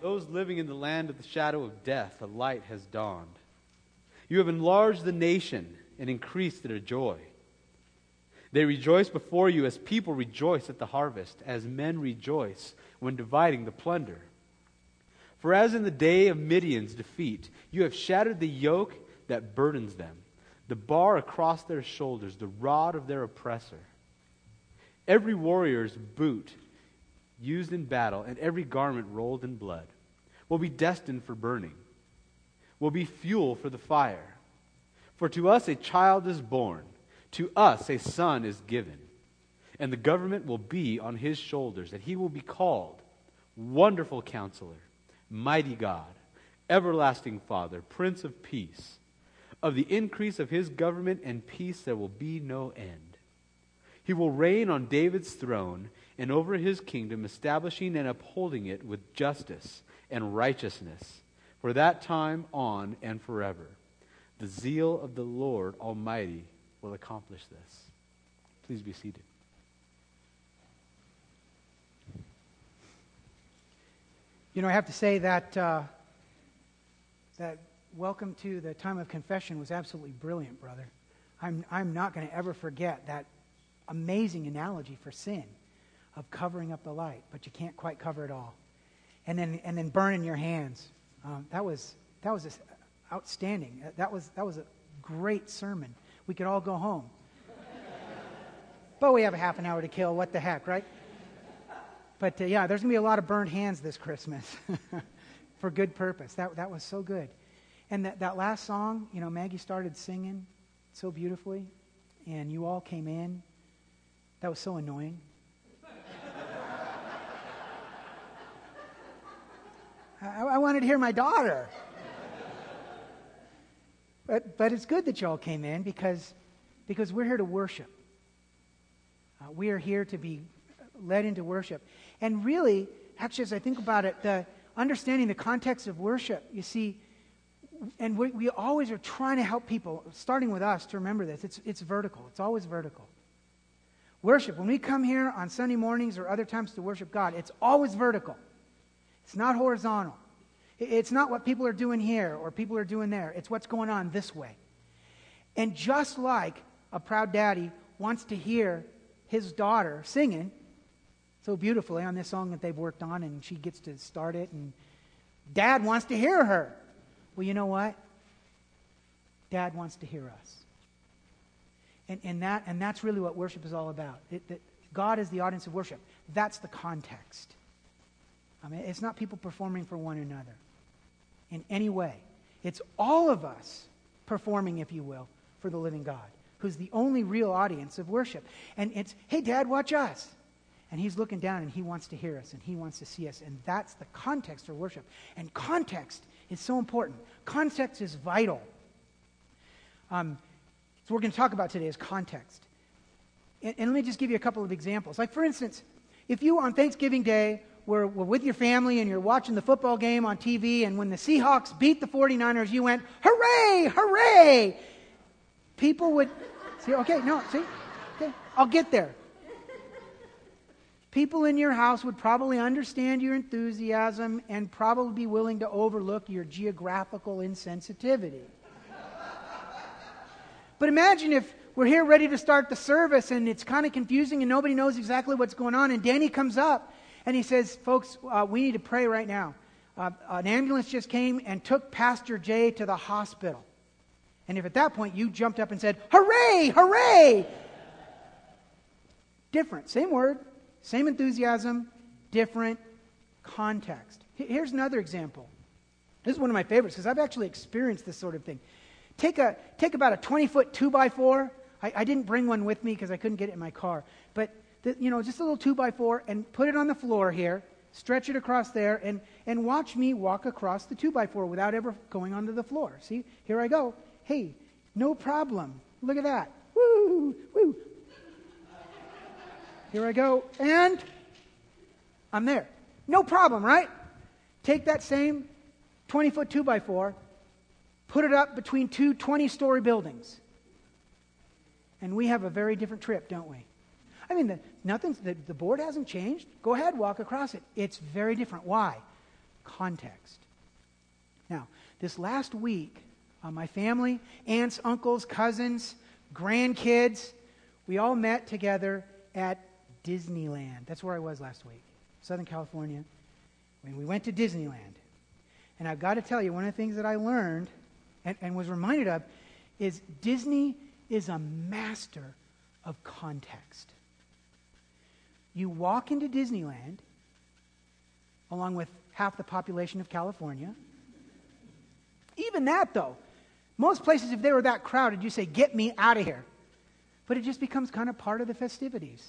those living in the land of the shadow of death, a light has dawned. You have enlarged the nation and increased their joy. They rejoice before you as people rejoice at the harvest, as men rejoice when dividing the plunder. For as in the day of Midian's defeat, you have shattered the yoke that burdens them, the bar across their shoulders, the rod of their oppressor. Every warrior's boot used in battle and every garment rolled in blood will be destined for burning, will be fuel for the fire. For to us a child is born, to us a son is given, and the government will be on his shoulders, and he will be called Wonderful Counselor, Mighty God, Everlasting Father, Prince of Peace. Of the increase of his government and peace there will be no end. He will reign on David's throne and over his kingdom, establishing and upholding it with justice and righteousness for that time on and forever. The zeal of the Lord Almighty will accomplish this. Please be seated. You know, I have to say that that welcome to the time of confession was absolutely brilliant, brother. I'm not going to ever forget that amazing analogy for sin of covering up the light, but you can't quite cover it all, and then burning your hands. That was just outstanding. That was a great sermon. We could all go home, but we have a half an hour to kill. What the heck, right? But yeah, there's going to be a lot of burned hands this Christmas for good purpose. That was so good. And that last song, you know, Maggie started singing so beautifully, and you all came in. That was so annoying. I wanted to hear my daughter. But it's good that you all came in because we're here to worship. We are here to be led into worship. And really, actually, as I think about it, understanding the context of worship, you see, and we always are trying to help people, starting with us, to remember this. It's vertical. It's always vertical. Worship, when we come here on Sunday mornings or other times to worship God, it's always vertical. It's not horizontal. It's not what people are doing here or people are doing there. It's what's going on this way. And just like a proud daddy wants to hear his daughter singing so beautifully on this song that they've worked on, and she gets to start it, and Dad wants to hear her. Well, you know what? Dad wants to hear us. And that's really what worship is all about. That God is the audience of worship. That's the context. I mean, it's not people performing for one another in any way. It's all of us performing, if you will, for the living God, who's the only real audience of worship. And it's, hey, Dad, watch us. And he's looking down and he wants to hear us and he wants to see us. And that's the context for worship. And context is so important. Context is vital. So we're going to talk about today is context. And let me just give you a couple of examples. Like, for instance, if you on Thanksgiving Day were with your family and you're watching the football game on TV, and when the Seahawks beat the 49ers, you went, hooray, hooray! People would say, okay, I'll get there. People in your house would probably understand your enthusiasm and probably be willing to overlook your geographical insensitivity. But imagine if we're here ready to start the service and it's kind of confusing and nobody knows exactly what's going on, and Danny comes up and he says, folks, we need to pray right now. An ambulance just came and took Pastor Jay to the hospital. And if at that point you jumped up and said, hooray, hooray! Different, same word. Same enthusiasm, different context. Here's another example. This is one of my favorites because I've actually experienced this sort of thing. Take about a 20-foot 2x4. I didn't bring one with me because I couldn't get it in my car. But just a little 2x4, and put it on the floor here, stretch it across there, and watch me walk across the 2x4 without ever going onto the floor. See, here I go. Hey, no problem. Look at that. Woo, woo. Here I go, and I'm there. No problem, right? Take that same 20-foot 2x4, put it up between two 20-story buildings, and we have a very different trip, don't we? I mean, the board hasn't changed. Go ahead, walk across it. It's very different. Why? context. Now, this last week, my family, aunts, uncles, cousins, grandkids, we all met together at Disneyland. That's where I was last week, Southern California. When we went to Disneyland. And I've got to tell you, one of the things that I learned and was reminded of is Disney is a master of context. You walk into Disneyland, along with half the population of California. Even that, though, most places, if they were that crowded, you say, "Get me out of here." But it just becomes kind of part of the festivities.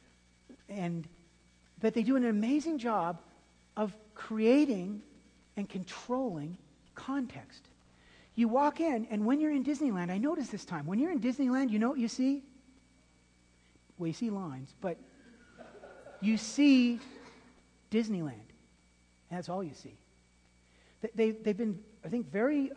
But they do an amazing job of creating and controlling context. You walk in, and when you're in Disneyland, I noticed this time, when you're in Disneyland, you know what you see? Well, you see lines, but you see Disneyland. And that's all you see. They've been, I think, very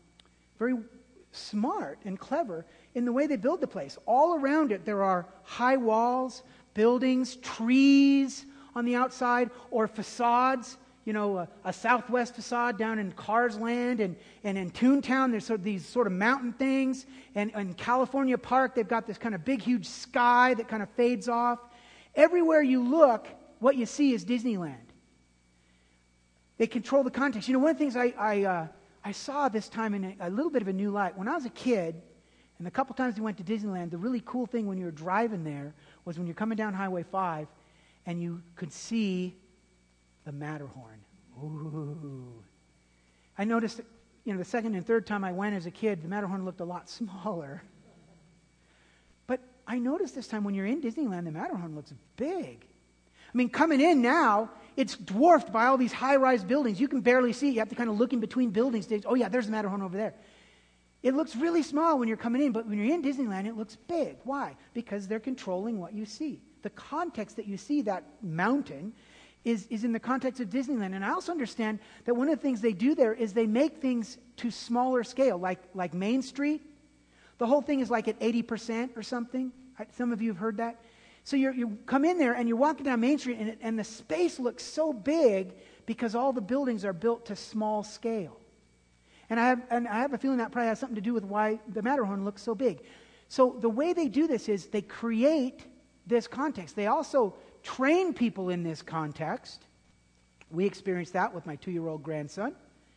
smart and clever in the way they build the place. All around it, there are high walls, buildings, trees on the outside, or facades. You know, a Southwest facade down in Cars Land, and in Toontown, there's these sort of mountain things. And in California Park, they've got this kind of big, huge sky that kind of fades off. Everywhere you look, what you see is Disneyland. They control the context. You know, one of the things I saw this time in a little bit of a new light. When I was a kid, and the couple times we went to Disneyland, the really cool thing when you were driving there was when you're coming down Highway 5, and you could see the Matterhorn. Ooh. I noticed, the second and third time I went as a kid, the Matterhorn looked a lot smaller. But I noticed this time when you're in Disneyland, the Matterhorn looks big. I mean, coming in now, it's dwarfed by all these high-rise buildings. You can barely see it. You have to kind of look in between buildings. Oh, yeah, there's the Matterhorn over there. It looks really small when you're coming in, but when you're in Disneyland, it looks big. Why? Because they're controlling what you see. The context that you see that mountain is in the context of Disneyland. And I also understand that one of the things they do there is they make things to smaller scale, like Main Street. The whole thing is like at 80% or something. Some of you have heard that. So you come in there and you're walking down Main Street, and the space looks so big because all the buildings are built to small scale. And I have a feeling that probably has something to do with why the Matterhorn looks so big. So the way they do this is they create this context. They also train people in this context. We experienced that with my 2-year-old grandson.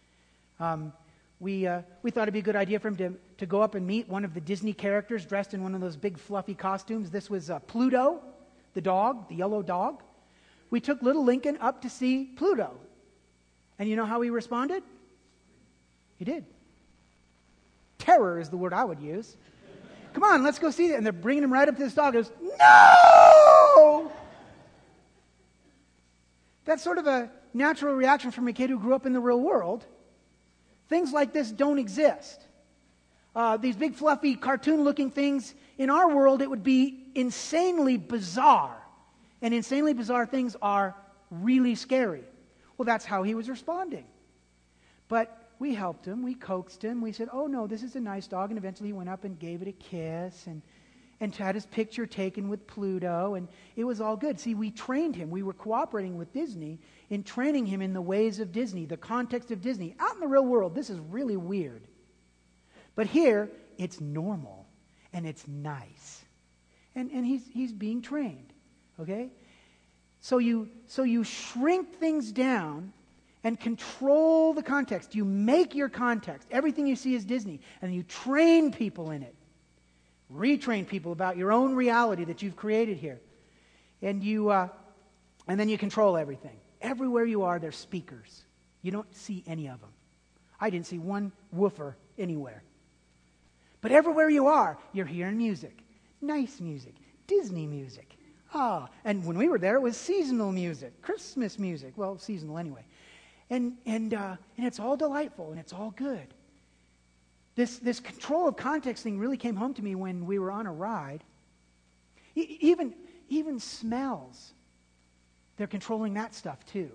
We thought it'd be a good idea for him to go up and meet one of the Disney characters dressed in one of those big fluffy costumes. This was Pluto, the dog, the yellow dog. We took little Lincoln up to see Pluto. And you know how he responded? He did. Terror is the word I would use. Come on, let's go see it. And they're bringing him right up to this dog. He goes, "No!" That's sort of a natural reaction from a kid who grew up in the real world. Things like this don't exist. These big, fluffy, cartoon-looking things, in our world, it would be insanely bizarre. And insanely bizarre things are really scary. Well, that's how he was responding. But we helped him. We coaxed him. We said, "Oh, no, this is a nice dog." And eventually he went up and gave it a kiss and had his picture taken with Pluto. And it was all good. See, we trained him. We were cooperating with Disney in training him in the ways of Disney, the context of Disney. Out in the real world, this is really weird. But here, it's normal and it's nice. And he's being trained. Okay? So you shrink things down and control the context. You make your context. Everything you see is Disney. And you train people in it. Retrain people about your own reality that you've created here. And then you control everything. Everywhere you are, there's speakers. You don't see any of them. I didn't see one woofer anywhere. But everywhere you are, you're hearing music. Nice music. Disney music. And when we were there, it was seasonal music. Christmas music. Well, seasonal anyway. And it's all delightful and it's all good. This control of context thing really came home to me when we were on a ride. Even smells. They're controlling that stuff too.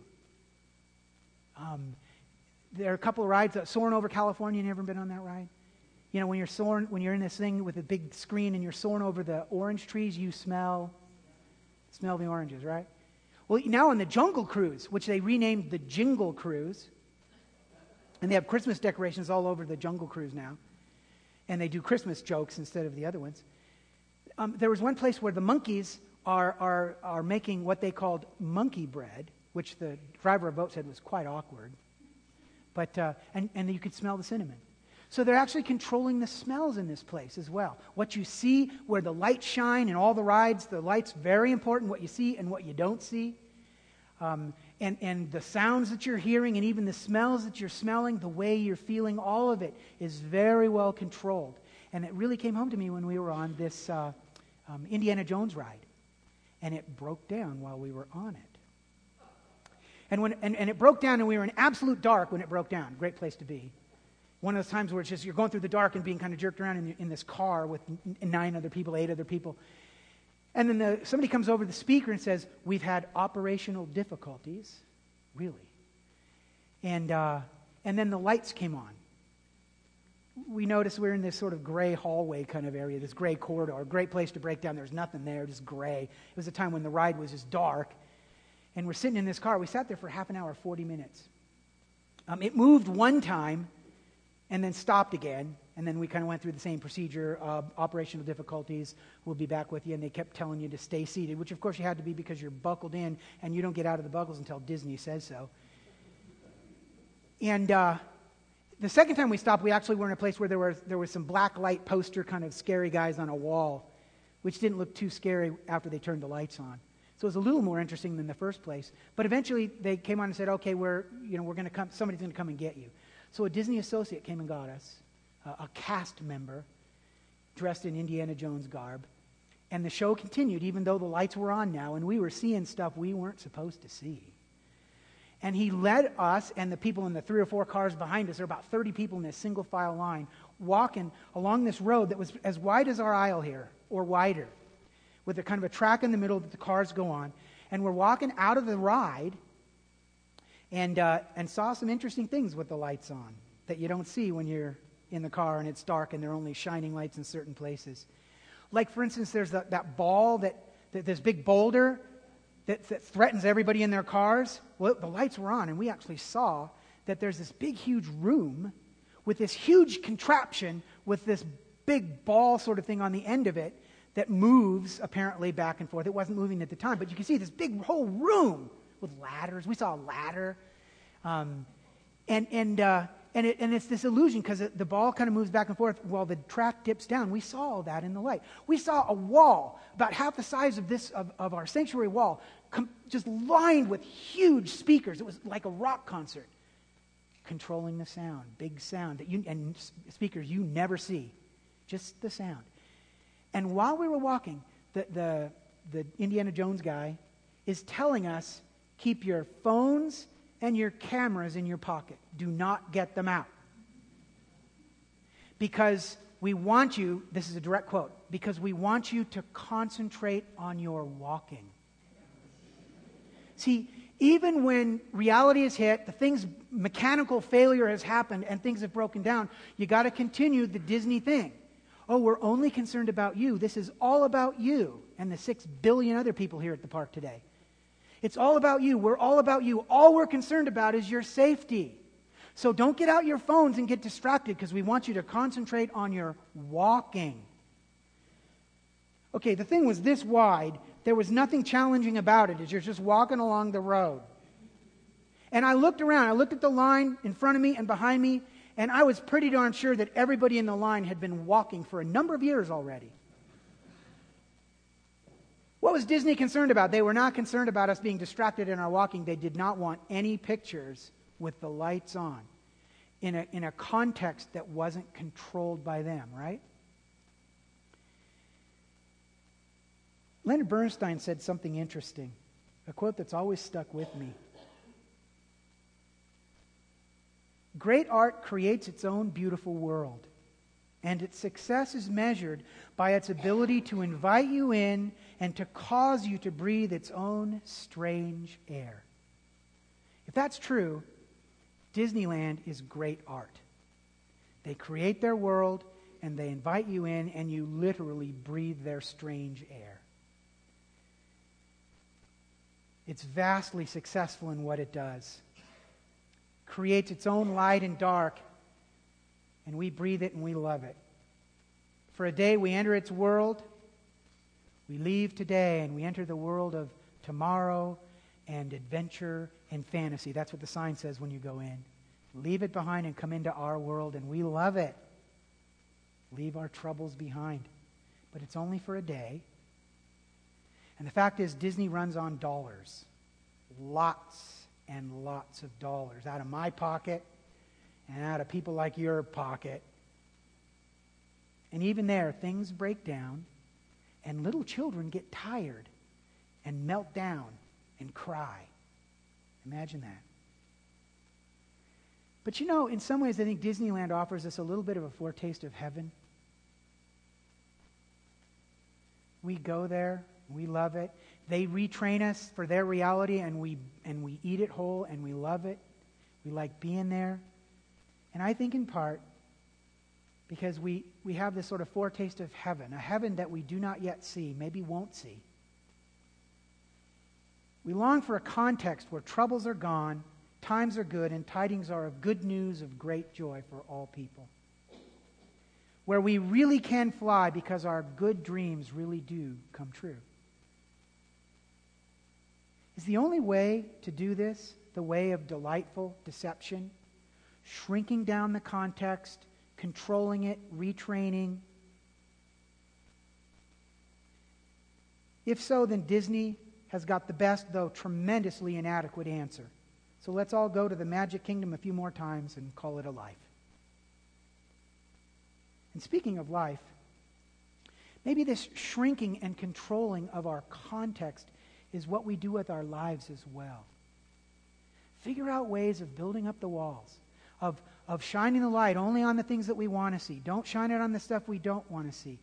There are a couple of rides. Soaring over California. You ever been on that ride? You know, when you're in this thing with a big screen and you're soaring over the orange trees, you smell the oranges, right? Well, now on the Jungle Cruise, which they renamed the Jingle Cruise, and they have Christmas decorations all over the Jungle Cruise now, and they do Christmas jokes instead of the other ones. There was one place where the monkeys are making what they called monkey bread, which the driver of the boat said was quite awkward. But and you could smell the cinnamon. So they're actually controlling the smells in this place as well. What you see, where the lights shine in all the rides, the light's very important, what you see and what you don't see. And the sounds that you're hearing and even the smells that you're smelling, the way you're feeling, all of it is very well controlled. And it really came home to me when we were on this Indiana Jones ride. And it broke down while we were on it. And it broke down, and we were in absolute dark when it broke down. Great place to be. One of those times where it's just you're going through the dark and being kind of jerked around in this car with 9 other people, 8 other people. And then somebody comes over the speaker and says, "We've had operational difficulties." Really? And then the lights came on. We noticed we're in this sort of gray hallway kind of area, this gray corridor, great place to break down. There's nothing there, just gray. It was a time when the ride was just dark. And we're sitting in this car. We sat there for half an hour, 40 minutes. It moved one time and then stopped again. And then we kind of went through the same procedure, operational difficulties, we'll be back with you. And they kept telling you to stay seated, which of course you had to be because you're buckled in and you don't get out of the buckles until Disney says so. And the second time we stopped, we actually were in a place where there was some black light poster kind of scary guys on a wall, which didn't look too scary after they turned the lights on. So it was a little more interesting than the first place. But eventually they came on and said, "Okay, we're going to come. Somebody's going to come and get you." So a Disney associate came and got us, a cast member dressed in Indiana Jones garb, and the show continued even though the lights were on now, and we were seeing stuff we weren't supposed to see. And he led us and the people in the 3 or 4 cars behind us, there were about 30 people in this single file line, walking along this road that was as wide as our aisle here, or wider, with a kind of a track in the middle that the cars go on. And we're walking out of the ride and saw some interesting things with the lights on that you don't see when you're in the car and it's dark and there are only shining lights in certain places. Like, for instance, there's that ball, this big boulder that threatens everybody in their cars. Well, the lights were on, and we actually saw that there's this big, huge room with this huge contraption with this big ball sort of thing on the end of it that moves, apparently, back and forth. It wasn't moving at the time, but you can see this big whole room with ladders. We saw a ladder. And it's this illusion because the ball kind of moves back and forth while the track dips down. We saw all that in the light. We saw a wall about half the size of our sanctuary wall, just lined with huge speakers. It was like a rock concert, controlling the sound, big sound and speakers you never see, just the sound. And while we were walking, the Indiana Jones guy is telling us, keep your phones and your cameras in your pocket. Do not get them out. Because we want you, this is a direct quote, because we want you to concentrate on your walking. See, even when reality is hit, mechanical failure has happened and things have broken down, you got to continue the Disney thing. Oh, we're only concerned about you. This is all about you and the 6 billion other people here at the park today. It's all about you. We're all about you. All we're concerned about is your safety. So don't get out your phones and get distracted because we want you to concentrate on your walking. Okay, the thing was this wide. There was nothing challenging about it as you're just walking along the road. And I looked around. I looked at the line in front of me and behind me, and I was pretty darn sure that everybody in the line had been walking for a number of years already. What was Disney concerned about? They were not concerned about us being distracted in our walking. They did not want any pictures with the lights on in a context that wasn't controlled by them, right? Leonard Bernstein said something interesting, a quote that's always stuck with me. Great art creates its own beautiful world, and its success is measured by its ability to invite you in and to cause you to breathe its own strange air. If that's true, Disneyland is great art. They create their world, and they invite you in, and you literally breathe their strange air. It's vastly successful in what it does. Creates its own light and dark, and we breathe it and we love it. For a day we enter its world. We leave today and we enter the world of tomorrow and adventure and fantasy. That's what the sign says when you go in. Leave it behind and come into our world, and we love it. Leave our troubles behind. But it's only for a day. And the fact is, Disney runs on dollars. Lots and lots of dollars. Out of my pocket and out of people like your pocket. And even there, things break down, and little children get tired and melt down and cry. Imagine that. But you know, in some ways, I think Disneyland offers us a little bit of a foretaste of heaven. We go there, we love it. They retrain us for their reality, and we eat it whole, and we love it. We like being there. And I think in part because we have this sort of foretaste of heaven, a heaven that we do not yet see, maybe won't see. We long for a context where troubles are gone, times are good, and tidings are of good news of great joy for all people. Where we really can fly because our good dreams really do come true. Is the only way to do this the way of delightful deception? Shrinking down the context, controlling it, retraining? If so, then Disney has got the best, though tremendously inadequate answer. So let's all go to the Magic Kingdom a few more times and call it a life. And speaking of life, maybe this shrinking and controlling of our context is what we do with our lives as well. Figure out ways of building up the walls, of shining the light only on the things that we want to see. Don't shine it on the stuff we don't want to see.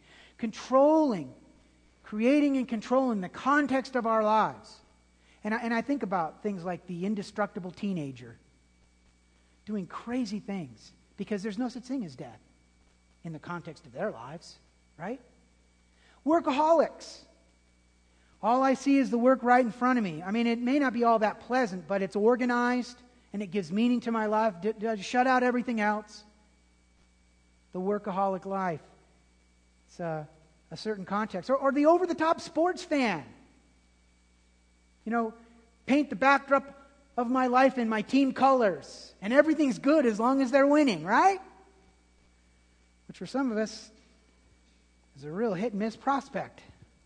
Creating and controlling the context of our lives. And I think about things like the indestructible teenager doing crazy things because there's no such thing as death in the context of their lives, right? Workaholics. All I see is the work right in front of me. I mean, it may not be all that pleasant, but it's organized and it gives meaning to my life. Shut out everything else. The workaholic life. It's a certain context. Or the over-the-top sports fan. You know, paint the backdrop of my life in my team colors. And everything's good as long as they're winning, right? Which for some of us is a real hit-and-miss prospect.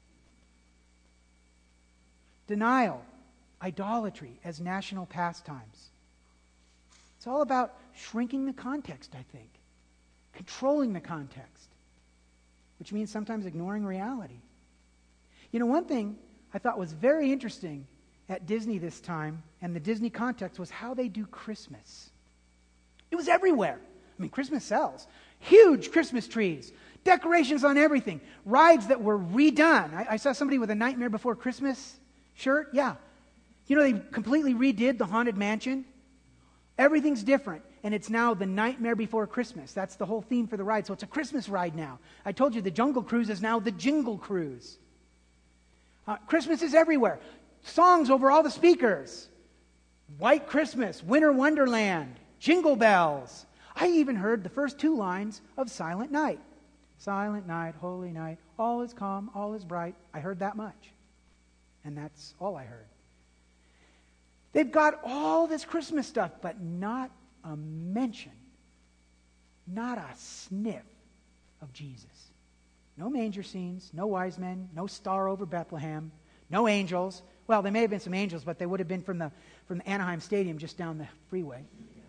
Denial, idolatry as national pastimes. It's all about shrinking the context, I think. Controlling the context. Which means sometimes ignoring reality. You know, one thing I thought was very interesting at Disney this time, and the Disney context, was how they do Christmas. It was everywhere. I mean, Christmas sells. Huge Christmas trees. Decorations on everything. Rides that were redone. I saw somebody with a Nightmare Before Christmas shirt. Yeah. You know, they completely redid the Haunted Mansion. Everything's different. And it's now the Nightmare Before Christmas. That's the whole theme for the ride. So it's a Christmas ride now. I told you the Jungle Cruise is now the Jingle Cruise. Christmas is everywhere. Songs over all the speakers. White Christmas, Winter Wonderland, Jingle Bells. I even heard the first two lines of Silent Night. Silent night, holy night, all is calm, all is bright. I heard that much. And that's all I heard. They've got all this Christmas stuff, but not a mention, not a sniff of Jesus. No manger scenes, no wise men, no star over Bethlehem, no angels. Well, there may have been some angels, but they would have been from the Anaheim Stadium just down the freeway.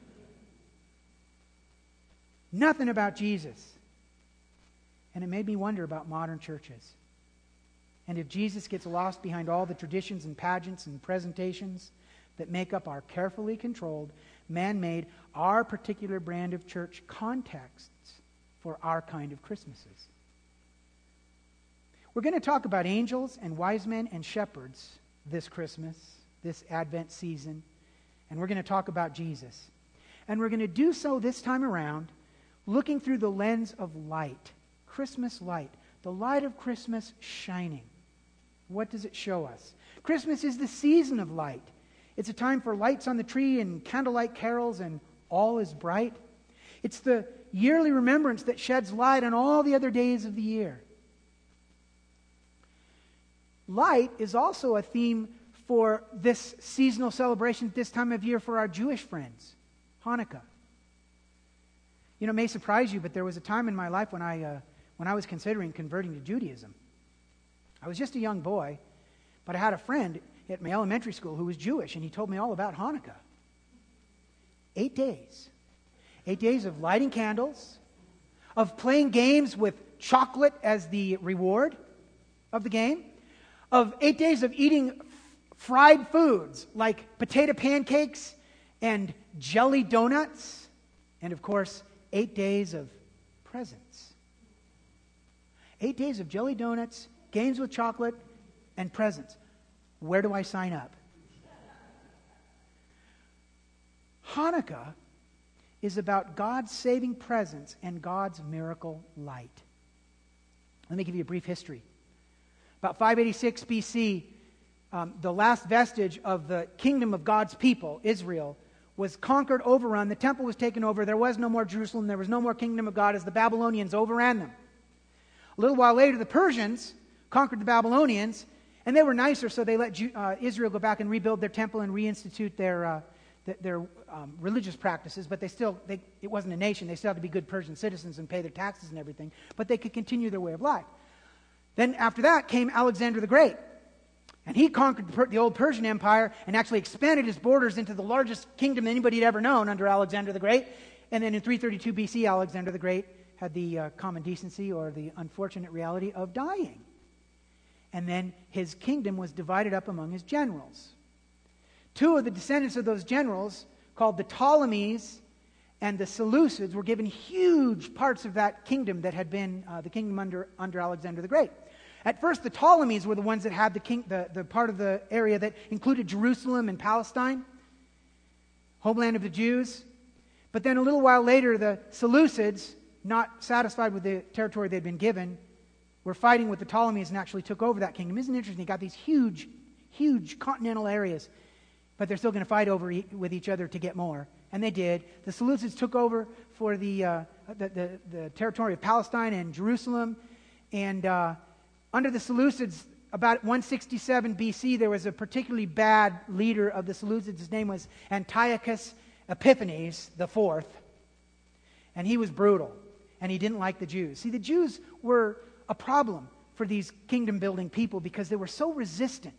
Nothing about Jesus. And it made me wonder about modern churches. And if Jesus gets lost behind all the traditions and pageants and presentations that make up our carefully controlled, man-made, our particular brand of church contexts for our kind of Christmases. We're going to talk about angels and wise men and shepherds this Christmas, this Advent season. And we're going to talk about Jesus. And we're going to do so this time around looking through the lens of light, Christmas light, the light of Christmas shining. What does it show us? Christmas is the season of light. It's a time for lights on the tree and candlelight carols and all is bright. It's the yearly remembrance that sheds light on all the other days of the year. Light is also a theme for this seasonal celebration at this time of year for our Jewish friends, Hanukkah. You know, it may surprise you, but there was a time in my life when I was considering converting to Judaism. I was just a young boy, but I had a friend at my elementary school who was Jewish, and he told me all about Hanukkah. 8 days. 8 days of lighting candles, of playing games with chocolate as the reward of the game, of 8 days of eating fried foods like potato pancakes and jelly donuts, and of course, 8 days of presents. 8 days of jelly donuts, games with chocolate, and presents. Where do I sign up? Hanukkah is about God's saving presence and God's miracle light. Let me give you a brief history. About 586 BC, the last vestige of the kingdom of God's people, Israel, was conquered, overrun. The temple was taken over. There was no more Jerusalem. There was no more kingdom of God as the Babylonians overran them. A little while later, the Persians conquered the Babylonians, and they were nicer, so they let Israel go back and rebuild their temple and reinstitute their religious practices. But it wasn't a nation. They still had to be good Persian citizens and pay their taxes and everything. But they could continue their way of life. Then after that came Alexander the Great. And he conquered the old Persian Empire and actually expanded his borders into the largest kingdom anybody had ever known under Alexander the Great. And then in 332 BC, Alexander the Great had the common decency or the unfortunate reality of dying. And then his kingdom was divided up among his generals. Two of the descendants of those generals, called the Ptolemies and the Seleucids, were given huge parts of that kingdom that had been the kingdom under Alexander the Great. At first, the Ptolemies were the ones that had the part of the area that included Jerusalem and Palestine, homeland of the Jews. But then a little while later, the Seleucids, not satisfied with the territory they'd been given, were fighting with the Ptolemies and actually took over that kingdom. Isn't it interesting? They got these huge, huge continental areas, but they're still going to fight with each other to get more. And they did. The Seleucids took over for the territory of Palestine and Jerusalem. And under the Seleucids, about 167 BC, there was a particularly bad leader of the Seleucids. His name was Antiochus Epiphanes IV. And he was brutal. And he didn't like the Jews. See, the Jews were a problem for these kingdom-building people because they were so resistant.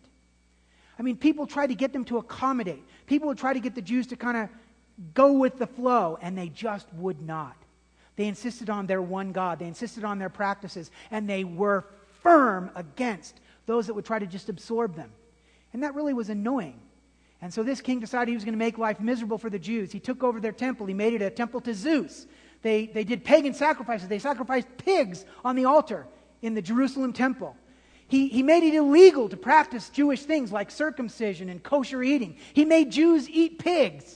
I mean, people tried to get them to accommodate. People would try to get the Jews to kind of go with the flow, and they just would not. They insisted on their one God. They insisted on their practices, and they were firm against those that would try to just absorb them. And that really was annoying. And so this king decided he was going to make life miserable for the Jews. He took over their temple. He made it a temple to Zeus. They did pagan sacrifices. They sacrificed pigs on the altar in the Jerusalem temple. He made it illegal to practice Jewish things like circumcision and kosher eating. He made Jews eat pigs.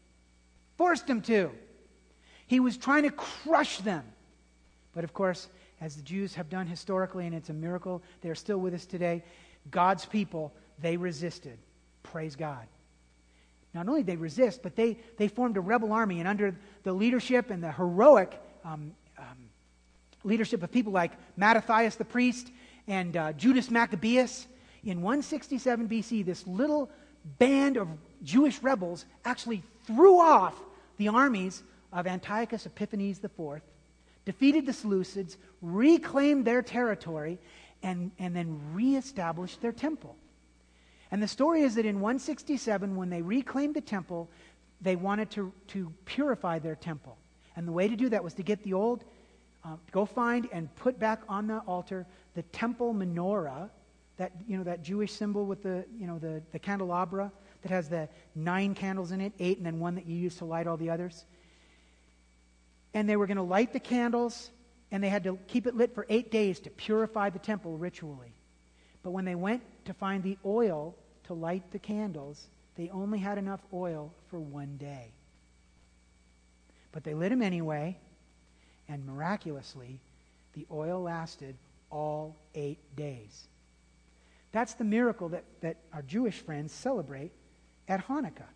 Forced them to. He was trying to crush them. But of course, as the Jews have done historically, and it's a miracle, they're still with us today, God's people, they resisted. Praise God. Not only did they resist, but they formed a rebel army, and under the leadership and the heroic leadership of people like Mattathias the priest and Judas Maccabeus, in 167 BC, this little band of Jewish rebels actually threw off the armies of Antiochus Epiphanes IV, defeated the Seleucids, reclaimed their territory, and then reestablished their temple. And the story is that in 167, when they reclaimed the temple, they wanted to purify their temple. And the way to do that was to get the old, go find and put back on the altar the temple menorah, that Jewish symbol with the candelabra that has the 9 candles in it, 8, and then one that you use to light all the others. And they were going to light the candles, and they had to keep it lit for 8 days to purify the temple ritually. But when they went to find the oil to light the candles, they only had enough oil for 1 day. But they lit them anyway, and miraculously, the oil lasted all 8 days. That's the miracle that our Jewish friends celebrate at Hanukkah.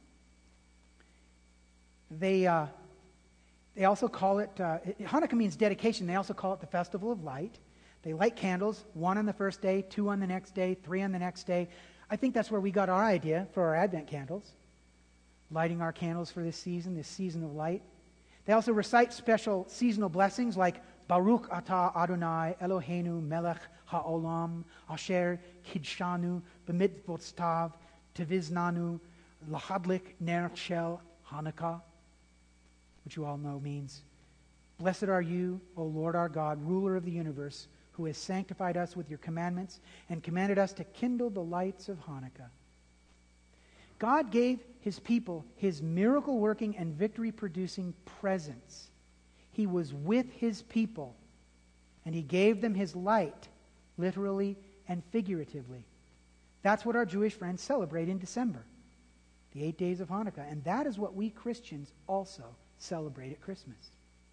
They also call it, Hanukkah means dedication. They also call it the Festival of Light. They light candles, 1 on the first day, 2 on the next day, 3 on the next day. I think that's where we got our idea for our Advent candles, lighting our candles for this season of light. They also recite special seasonal blessings like Baruch atah Adonai Eloheinu melech ha'olam asher kidshanu b'mitzvotav teviznanu lahadlik ner shel Hanukkah, which you all know means, "Blessed are you, O Lord our God, ruler of the universe, who has sanctified us with your commandments and commanded us to kindle the lights of Hanukkah." God gave his people his miracle-working and victory-producing presence. He was with his people, and he gave them his light, literally and figuratively. That's what our Jewish friends celebrate in December, the 8 days of Hanukkah, and that is what we Christians also celebrate at Christmas.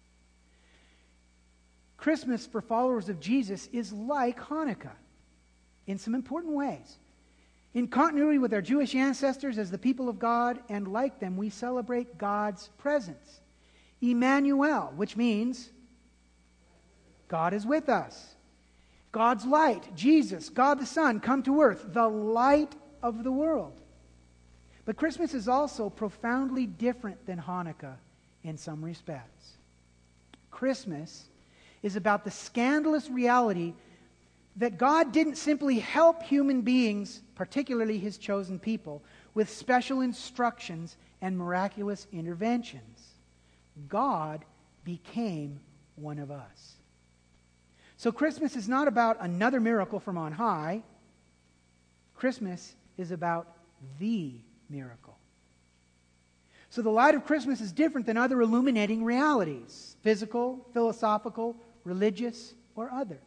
Christmas for followers of Jesus is like Hanukkah in some important ways. In continuity with our Jewish ancestors as the people of God, and like them, we celebrate God's presence. Emmanuel, which means God is with us. God's light, Jesus, God the Son, come to earth, the light of the world. But Christmas is also profoundly different than Hanukkah in some respects. Christmas is about the scandalous reality that God didn't simply help human beings, particularly his chosen people, with special instructions and miraculous interventions. God became one of us. So Christmas is not about another miracle from on high. Christmas is about the miracle. So the light of Christmas is different than other illuminating realities, physical, philosophical, religious, or other.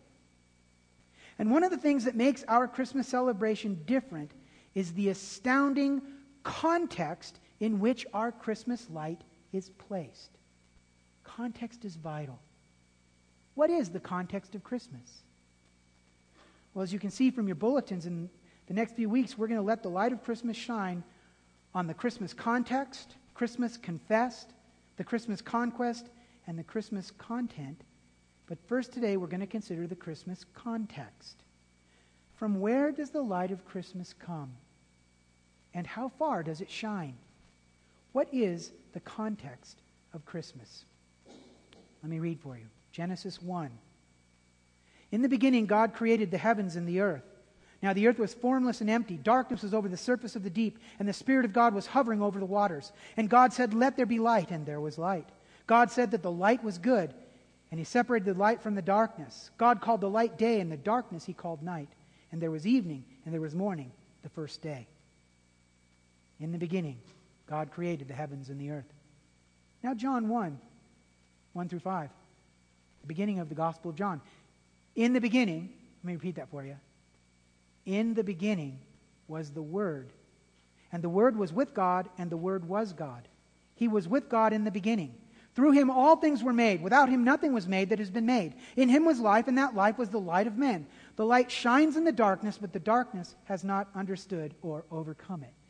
And one of the things that makes our Christmas celebration different is the astounding context in which our Christmas light is placed. Context is vital. What is the context of Christmas? Well, as you can see from your bulletins, in the next few weeks, we're going to let the light of Christmas shine on the Christmas context, Christmas confessed, the Christmas conquest, and the Christmas content. But first today, we're going to consider the Christmas context. From where does the light of Christmas come? And how far does it shine? What is the context of Christmas? Let me read for you. Genesis 1. In the beginning, God created the heavens and the earth. Now the earth was formless and empty. Darkness was over the surface of the deep, and the Spirit of God was hovering over the waters. And God said, "Let there be light," and there was light. God said that the light was good, and he separated the light from the darkness. God called the light day, and the darkness he called night. And there was evening, and there was morning, the first day. In the beginning, God created the heavens and the earth. Now John 1 through 5. The beginning of the Gospel of John. In the beginning, let me repeat that for you. In the beginning was the Word. And the Word was with God, and the Word was God. He was with God in the beginning. Through him all things were made. Without him nothing was made that has been made. In him was life, and that life was the light of men. The light shines in the darkness, but the darkness has not understood or overcome it.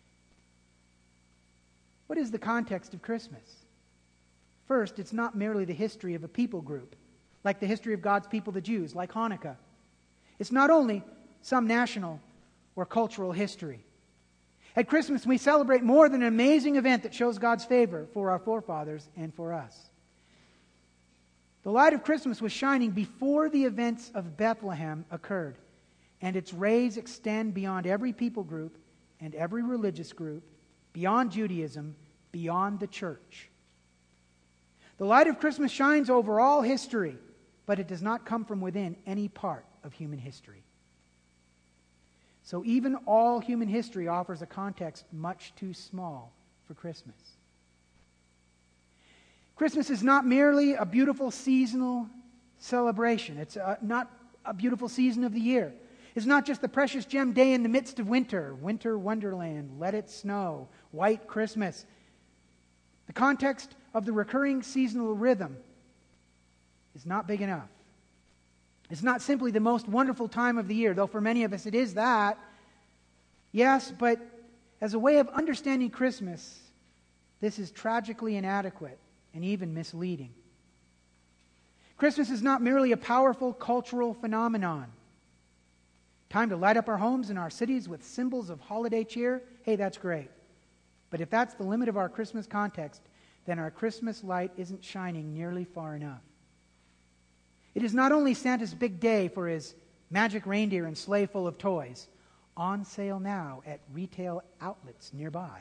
What is the context of Christmas? First, it's not merely the history of a people group, like the history of God's people, the Jews, like Hanukkah. It's not only some national or cultural history. At Christmas, we celebrate more than an amazing event that shows God's favor for our forefathers and for us. The light of Christmas was shining before the events of Bethlehem occurred, and its rays extend beyond every people group and every religious group, beyond Judaism, beyond the church. The light of Christmas shines over all history, but it does not come from within any part of human history. So even all human history offers a context much too small for Christmas. Christmas is not merely a beautiful seasonal celebration. It's not a beautiful season of the year. It's not just the precious gem day in the midst of winter, winter wonderland, let it snow, white Christmas. The context of the recurring seasonal rhythm is not big enough. It's not simply the most wonderful time of the year, though for many of us it is that. Yes, but as a way of understanding Christmas, this is tragically inadequate and even misleading. Christmas is not merely a powerful cultural phenomenon. Time to light up our homes and our cities with symbols of holiday cheer? Hey, that's great. But if that's the limit of our Christmas context, then our Christmas light isn't shining nearly far enough. It is not only Santa's big day for his magic reindeer and sleigh full of toys, on sale now at retail outlets nearby.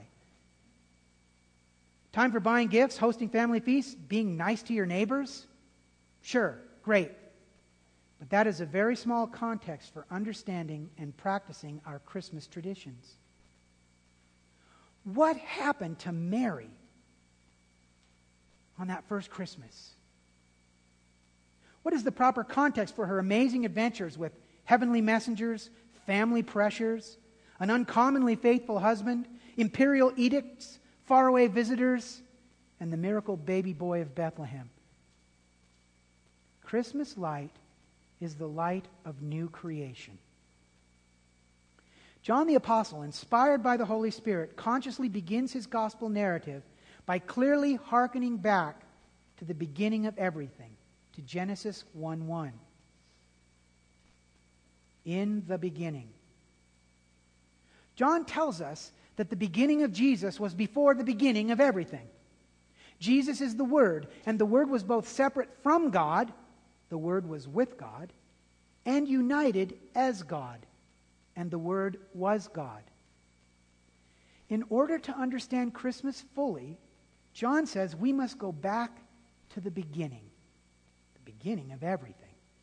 Time for buying gifts, hosting family feasts, being nice to your neighbors? Sure, great. But that is a very small context for understanding and practicing our Christmas traditions. What happened to Mary on that first Christmas? What is the proper context for her amazing adventures with heavenly messengers, family pressures, an uncommonly faithful husband, imperial edicts, faraway visitors, and the miracle baby boy of Bethlehem? Christmas light is the light of new creation. John the Apostle, inspired by the Holy Spirit, consciously begins his gospel narrative by clearly hearkening back to the beginning of everything, to Genesis 1:1. In the beginning. John tells us that the beginning of Jesus was before the beginning of everything. Jesus is the Word, and the Word was both separate from God, the Word was with God, and united as God, and the Word was God. In order to understand Christmas fully, John says we must go back to the beginning of everything.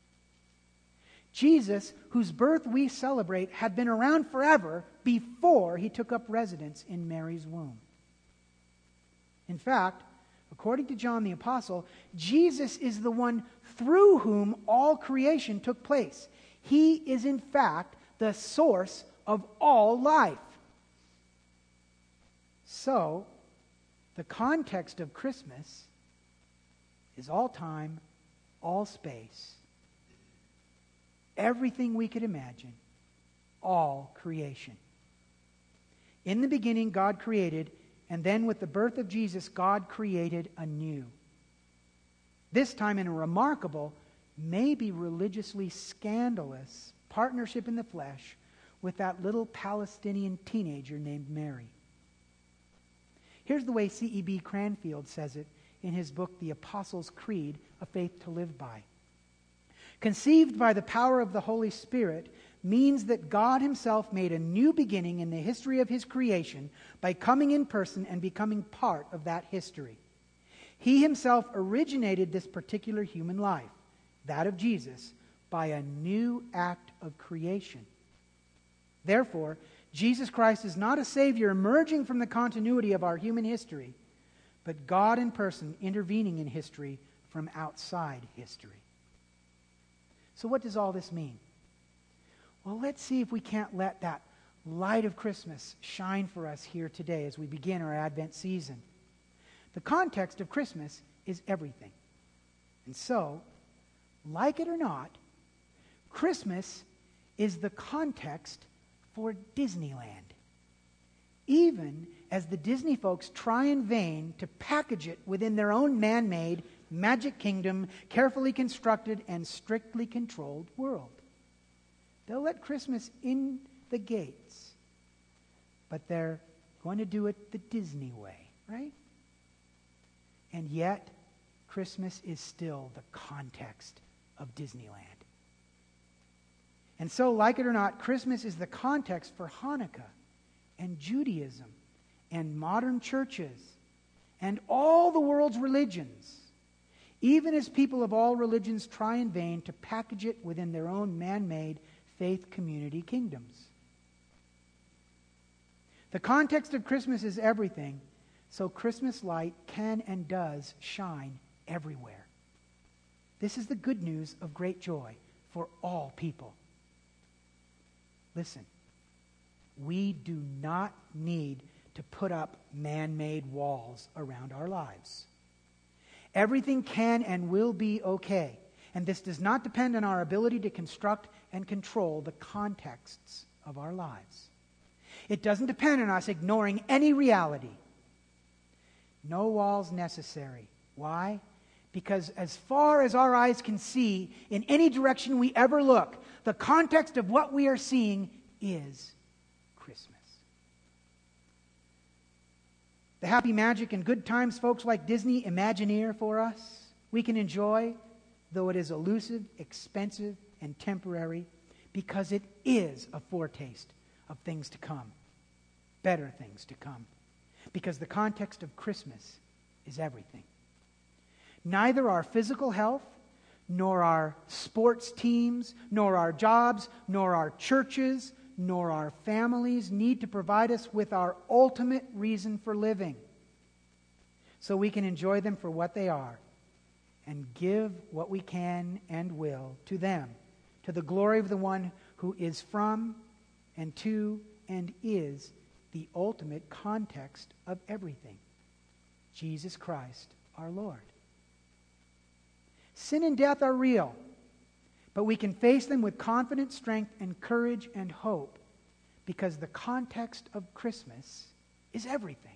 Jesus, whose birth we celebrate, had been around forever before he took up residence in Mary's womb. In fact, according to John the Apostle, Jesus is the one through whom all creation took place. He is, in fact, the source of all life. So, the context of Christmas is all time, all space, everything we could imagine, all creation. In the beginning, God created, and then with the birth of Jesus, God created anew. This time in a remarkable, maybe religiously scandalous partnership in the flesh with that little Palestinian teenager named Mary. Here's the way C.E.B. Cranfield says it in his book, The Apostles' Creed, A Faith to Live By. Conceived by the power of the Holy Spirit means that God himself made a new beginning in the history of his creation by coming in person and becoming part of that history. He himself originated this particular human life, that of Jesus, by a new act of creation. Therefore, Jesus Christ is not a Savior emerging from the continuity of our human history, but God in person intervening in history from outside history. So what does all this mean? Well, let's see if we can't let that light of Christmas shine for us here today as we begin our Advent season. The context of Christmas is everything. And so, like it or not, Christmas is the context for Disneyland. Even as the Disney folks try in vain to package it within their own man-made, magic kingdom, carefully constructed and strictly controlled world. They'll let Christmas in the gates, but they're going to do it the Disney way, right? And yet, Christmas is still the context of Disneyland. And so, like it or not, Christmas is the context for Hanukkah and Judaism and modern churches and all the world's religions, even as people of all religions try in vain to package it within their own man-made faith community kingdoms. The context of Christmas is everything, so Christmas light can and does shine everywhere. This is the good news of great joy for all people. Listen, we do not need to put up man-made walls around our lives. Everything can and will be okay. And this does not depend on our ability to construct and control the contexts of our lives. It doesn't depend on us ignoring any reality. No walls necessary. Why? Because as far as our eyes can see, in any direction we ever look, the context of what we are seeing is Christmas. The happy magic and good times folks like Disney Imagineer for us, we can enjoy, though it is elusive, expensive, and temporary, because it is a foretaste of things to come, better things to come, because the context of Christmas is everything. Neither our physical health, nor our sports teams, nor our jobs, nor our churches, nor our families need to provide us with our ultimate reason for living, so we can enjoy them for what they are and give what we can and will to them, to the glory of the one who is from and to and is the ultimate context of everything, Jesus Christ our Lord. Sin and death are real, but we can face them with confident strength and courage and hope, because the context of Christmas is everything.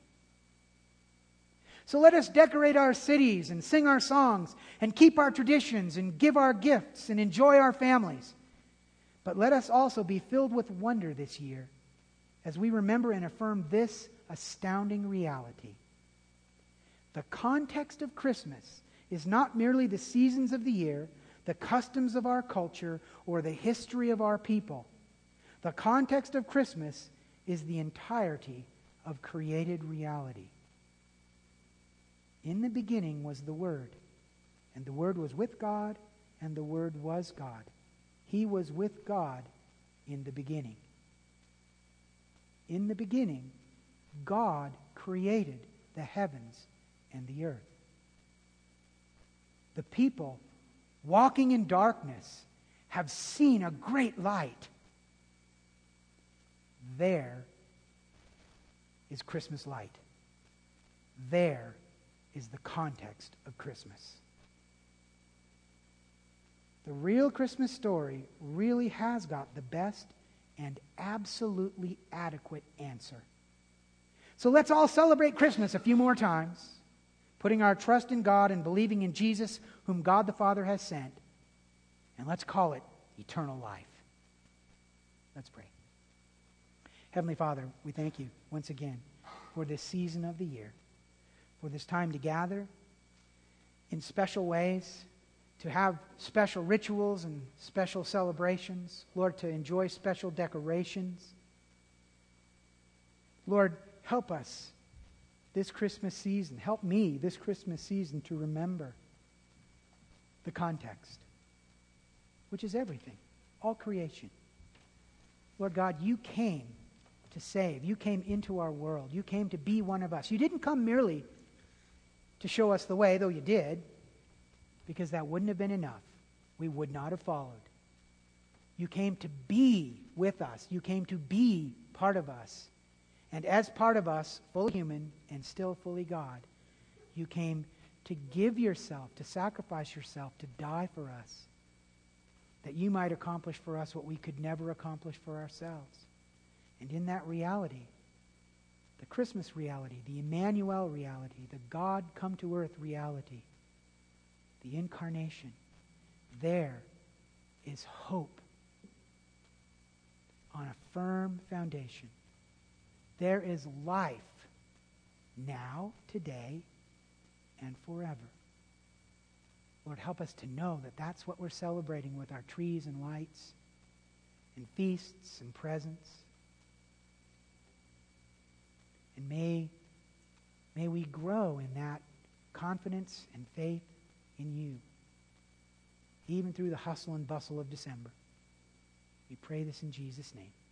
So let us decorate our cities and sing our songs and keep our traditions and give our gifts and enjoy our families. But let us also be filled with wonder this year as we remember and affirm this astounding reality. The context of Christmas is not merely the seasons of the year, the customs of our culture, or the history of our people. The context of Christmas is the entirety of created reality. In the beginning was the Word, and the Word was with God, and the Word was God. He was with God in the beginning. In the beginning, God created the heavens and the earth. The people walking in darkness have seen a great light. There is Christmas light. There is the context of Christmas. The real Christmas story really has got the best and absolutely adequate answer. So let's all celebrate Christmas a few more times, putting our trust in God and believing in Jesus, whom God the Father has sent. And let's call it eternal life. Let's pray. Heavenly Father, we thank you once again for this season of the year, for this time to gather in special ways, to have special rituals and special celebrations, Lord, to enjoy special decorations. Lord, help us this Christmas season. Help me this Christmas season to remember the context, which is everything, all creation. Lord God, you came to save. You came into our world. You came to be one of us. You didn't come merely to show us the way, though you did, because that wouldn't have been enough. We would not have followed. You came to be with us. You came to be part of us. And as part of us, fully human and still fully God, you came to give yourself, to sacrifice yourself, to die for us, that you might accomplish for us what we could never accomplish for ourselves. And in that reality, the Christmas reality, the Emmanuel reality, the God come to earth reality, the incarnation, there is hope on a firm foundation. There is life now, today, and forever. Lord, help us to know that that's what we're celebrating with our trees and lights and feasts and presents. And may we grow in that confidence and faith in you, even through the hustle and bustle of December. We pray this in Jesus' name.